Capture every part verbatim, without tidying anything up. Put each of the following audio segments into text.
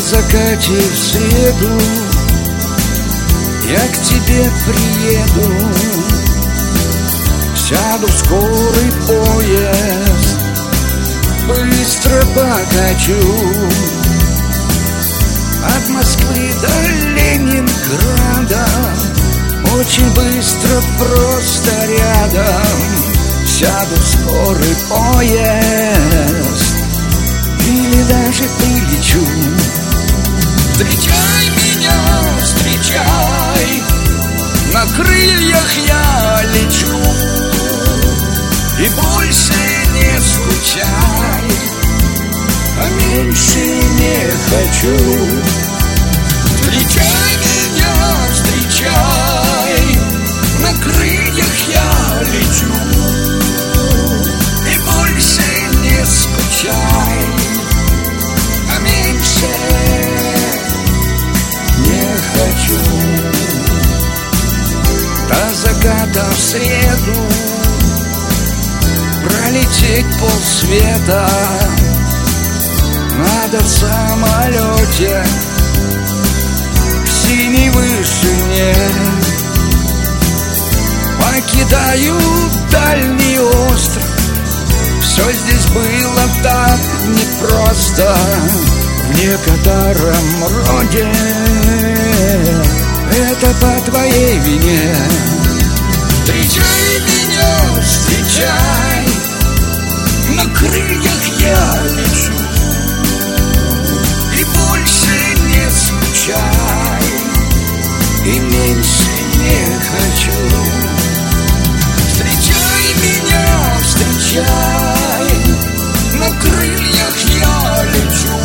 закате в среду я к тебе приеду, сяду в скорый поезд, быстро покачу от Москвы до Ленинграда. Очень быстро, просто рядом, сяду в скорый поезд или даже прилечу. Встречай меня, встречай, на крыльях я лечу, и больше не скучай, а меньше не хочу. Встречай меня, встречай, на крыльях я лечу, и больше не скучай, а меньше не хочу. До заката в среду пролететь полсвета надо в самолете к синей вышине. Покидаю дальний остров, все здесь было так непросто. В некотором роде это по твоей вине. Встречай меня, встречай, на крыльях я лечу, и больше не скучай, и меньше не хочу. Встречай меня, встречай, на крыльях я лечу,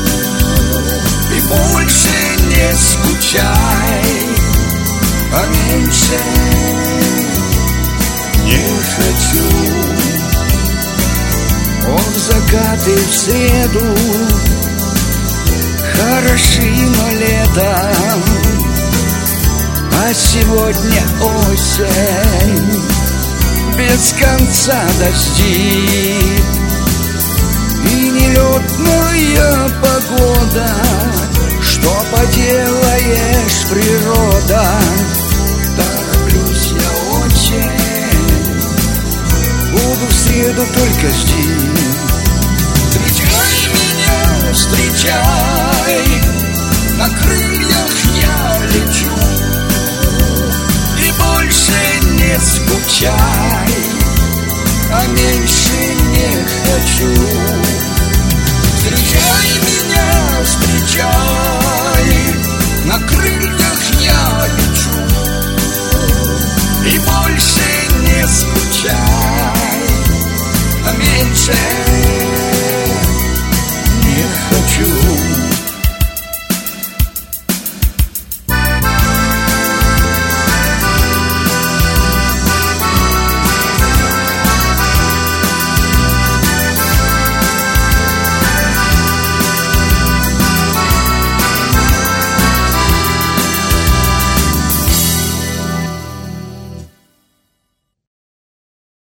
и больше не скучай, а меньше не хочу. Ох, закаты в среду хороши, но летом, а сегодня осень, без конца дожди и нелетная погода. Что поделаешь, природа, тороплюсь я очень, буду в среду, только жди. Встречай меня, встречай, на крыльях я лечу, и больше не скучай, а меньше не хочу. Встречай меня, встречай, на крыльях я лечу, и больше не скучай, а меньше